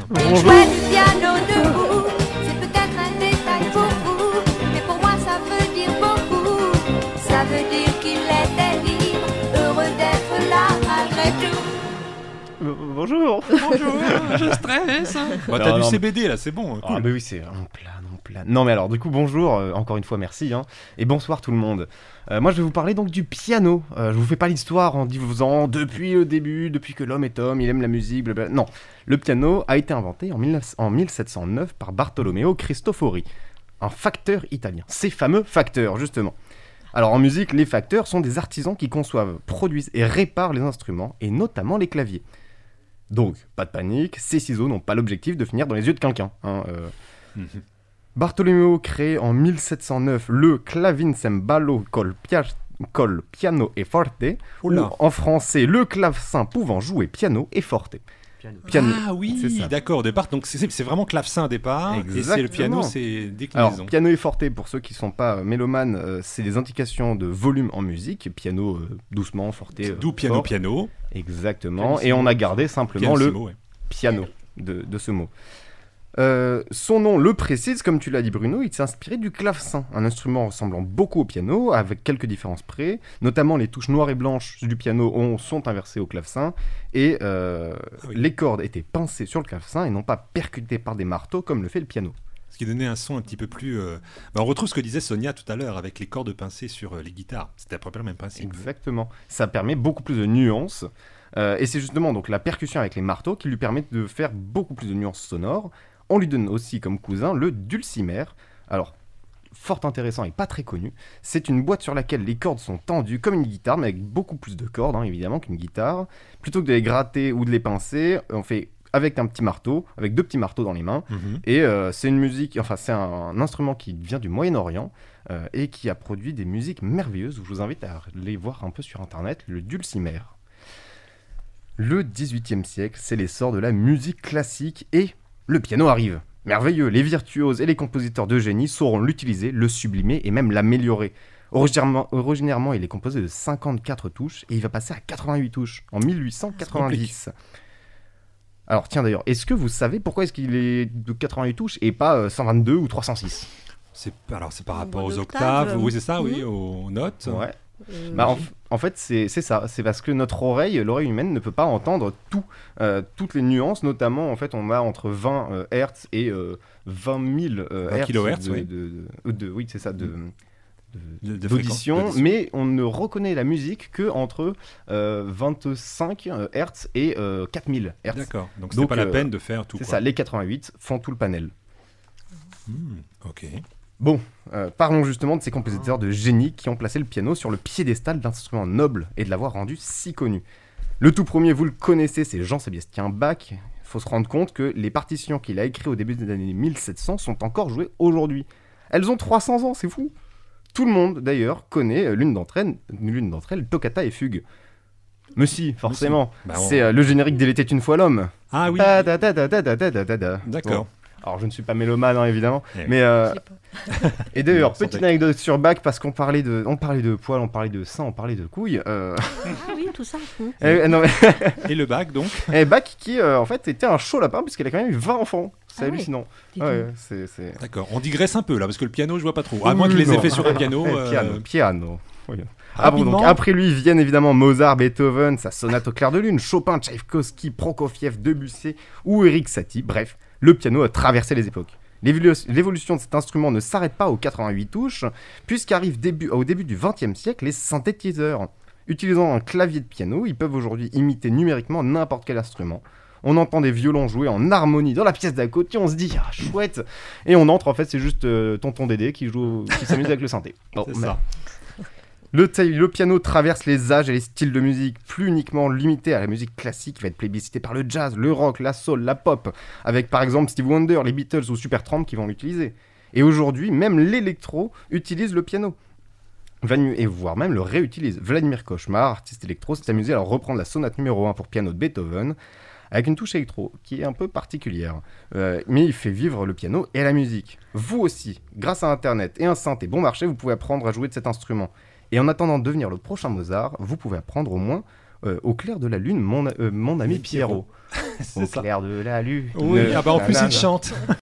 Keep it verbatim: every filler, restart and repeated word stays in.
Il jouait du piano debout, c'est peut-être un détail pour vous, mais pour moi ça veut dire beaucoup. Ça veut dire qu'il était libre, heureux d'être là malgré tout. Euh, bonjour. Bonjour, je stresse. Bah, t'as Non, du non, C B D là, c'est bon. Cool. Ah bah oui, c'est on plane, on plane. Non mais alors du coup bonjour, euh, encore une fois merci hein, et bonsoir tout le monde. Euh, moi je vais vous parler donc du piano. Euh, je vous fais pas l'histoire en disant depuis le début, depuis que l'homme est homme, il aime la musique, blablabla. Non, le piano a été inventé en, dix-neuf en mille sept cent neuf par Bartolomeo Cristofori, un facteur italien. Ces fameux facteurs justement. Alors en musique, les facteurs sont des artisans qui conçoivent, produisent et réparent les instruments et notamment les claviers. Donc, pas de panique, ces ciseaux n'ont pas l'objectif de finir dans les yeux de quelqu'un. Hein, euh. Mhm. Bartolomeo crée en mille sept cent neuf le clavicembalo col, pia- col piano e forte, ou Oula. en français le clavecin pouvant jouer piano et forte. Piano. Piano. Ah oui, c'est ça. d'accord, au départ, donc c'est, c'est vraiment clavecin au départ, et c'est le piano, Exactement. c'est déclinaison. Alors, piano et forte, pour ceux qui ne sont pas euh, mélomanes, euh, c'est des indications de volume en musique. Piano euh, doucement, forte. euh, D'où piano, fort. piano. Exactement. Pianissimo. Et on a gardé simplement le Pianissimo, ouais. piano de, de ce mot. Euh, son nom le précise, comme tu l'as dit Bruno, il s'est inspiré du clavecin, un instrument ressemblant beaucoup au piano, avec quelques différences près, notamment les touches noires et blanches du piano ont, sont inversées au clavecin, et euh, Ah oui. les cordes étaient pincées sur le clavecin et non pas percutées par des marteaux comme le fait le piano. Ce qui donnait un son un petit peu plus... euh, bah, on retrouve ce que disait Sonia tout à l'heure, avec les cordes pincées sur euh, les guitares. C'était à peu près le même principe. Exactement. Ça permet beaucoup plus de nuances. Euh, et c'est justement donc la percussion avec les marteaux qui lui permet de faire beaucoup plus de nuances sonores. On lui donne aussi comme cousin le dulcimer. Alors, fort intéressant et pas très connu. C'est une boîte sur laquelle les cordes sont tendues comme une guitare, mais avec beaucoup plus de cordes, hein, évidemment, qu'une guitare. Plutôt que de les gratter ou de les pincer, on fait avec un petit marteau, avec deux petits marteaux dans les mains. Mhm. Et euh, c'est une musique, enfin c'est un, un instrument qui vient du Moyen-Orient euh, et qui a produit des musiques merveilleuses. Je vous invite à les voir un peu sur internet, le dulcimer. Le dix-huitième siècle, c'est l'essor de la musique classique et le piano arrive. Merveilleux, les virtuoses et les compositeurs de génie sauront l'utiliser, le sublimer et même l'améliorer. Originairement, originairement, il est composé de cinquante-quatre touches et il va passer à quatre-vingt-huit touches en mille huit cent quatre-vingt-dix. Alors tiens d'ailleurs, est-ce que vous savez pourquoi est-ce qu'il est de quatre-vingt-huit touches et pas euh, cent vingt-deux ou trois cent six? C'est, alors c'est par Au rapport nombre aux d'octaves. octaves, oui c'est ça, oui, Mhm. aux notes. Ouais. Euh, Bah, en, f- en fait, c'est c'est ça. C'est parce que notre oreille, l'oreille humaine, ne peut pas entendre tout, euh, toutes les nuances. Notamment, en fait, on a entre vingt euh, Hertz et euh, vingt mille euh, vingt Hertz kilohertz, de, oui. de, de- de- oui, c'est ça, de, de- De- de d'audition. fréquence, d'audition. Mais on ne reconnaît la musique que entre euh, vingt-cinq euh, Hertz et euh, quatre mille Hertz. D'accord, donc c'est Donc, pas la euh, peine de faire tout. C'est quoi. ça. Les quatre-vingt-huit font tout le panel. Hmm, ok. Bon, euh, parlons justement de ces compositeurs de génie qui ont placé le piano sur le piédestal d'instruments nobles et de l'avoir rendu si connu. Le tout premier, vous le connaissez, c'est Jean-Sébastien Bach. Il faut se rendre compte que les partitions qu'il a écrites au début des années mille sept cents sont encore jouées aujourd'hui. Elles ont trois cents ans, c'est fou. Tout le monde, d'ailleurs, connaît l'une d'entre elles, l'une d'entre elles, Toccata et Fugue. Mais si, forcément, Bah, on- c'est euh, le générique d'Il était une fois l'homme. Ah oui, Ta ta ta ta ta ta ta ta ta ta. d'accord. Bon. Alors je ne suis pas mélomane hein, évidemment, Eh oui. mais euh, je sais pas. et d'ailleurs Non, petite santé. anecdote sur Bach parce qu'on parlait de, on parlait de poils, on parlait de seins, on parlait de couilles. Euh... Ah oui, tout ça. Mhm. eh, non, mais... Et le bac donc et Bach qui euh, en fait était un chaud lapin puisqu'il a quand même eu vingt enfants. C'est Ah oui. hallucinant. Dis Ouais, donc. c'est c'est. D'accord, on digresse un peu là, parce que le piano je vois pas trop. À moins Oui, que les non. effets sur un piano... Eh, euh, Piano, piano. Oui. Ah bon, donc rapidement. après lui viennent évidemment Mozart, Beethoven, sa sonate au clair de lune, Chopin, Tchaïkovski, Prokofiev, Debussy ou Erik Satie. Bref, le piano a traversé les époques. L'évolu- L'évolution de cet instrument ne s'arrête pas aux quatre-vingt-huit touches, puisqu'arrive début, au début du vingtième siècle les synthétiseurs. Utilisant un clavier de piano, ils peuvent aujourd'hui imiter numériquement n'importe quel instrument. On entend des violons jouer en harmonie dans la pièce d'à côté, on se dit ah chouette, et on entre en fait c'est juste euh, tonton Dédé qui joue, qui s'amuse avec le synthé. Bon, C'est mais- ça. Le, ta- le piano traverse les âges et les styles de musique, plus uniquement limité à la musique classique qui va être plébiscitée par le jazz, le rock, la soul, la pop, avec par exemple Stevie Wonder, les Beatles ou Supertramp qui vont l'utiliser. Et aujourd'hui, même l'électro utilise le piano. Van- Et voire même le réutilise. Vladimir Cauchemar, artiste électro, s'est amusé à reprendre la sonate numéro un pour piano de Beethoven, avec une touche électro qui est un peu particulière. Euh, mais il fait vivre le piano et la musique. Vous aussi, grâce à Internet et un synthé bon marché, vous pouvez apprendre à jouer de cet instrument. Et en attendant de devenir le prochain Mozart, vous pouvez apprendre au moins euh, Au clair de la lune, mon, euh, mon ami Pierrot. C'est Au ça. clair de la lune. Oui, ah bah en plus nanana. il chante.